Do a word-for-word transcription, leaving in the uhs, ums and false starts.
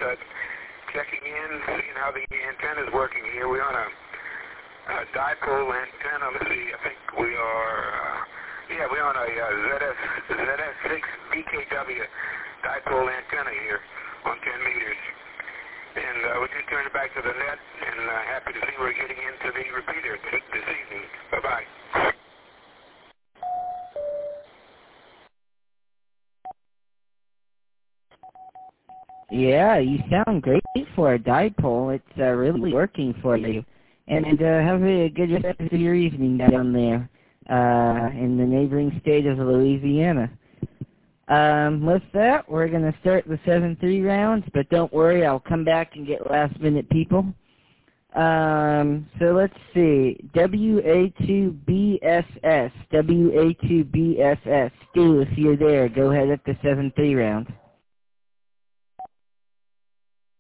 uh, checking in, seeing how the antenna is working here. We're on a, a dipole antenna. Let's see, I think we are, uh, yeah, we're on a uh, Z S, Z S six B K W dipole antenna here on ten meters. And uh, we just turned it back to the net, and uh, happy to see we're getting into the repeater t- this evening. Bye-bye. Yeah, you sound great for a dipole. It's uh, really working for you. And uh, have a good rest of your evening down there uh, in the neighboring state of Louisiana. Um, with that, we're going to start the seven three rounds, but don't worry, I'll come back and get last-minute people. Um, so let's see, W A two B S S, W A two B S S. Stu, if you're there, go ahead at the seven three round.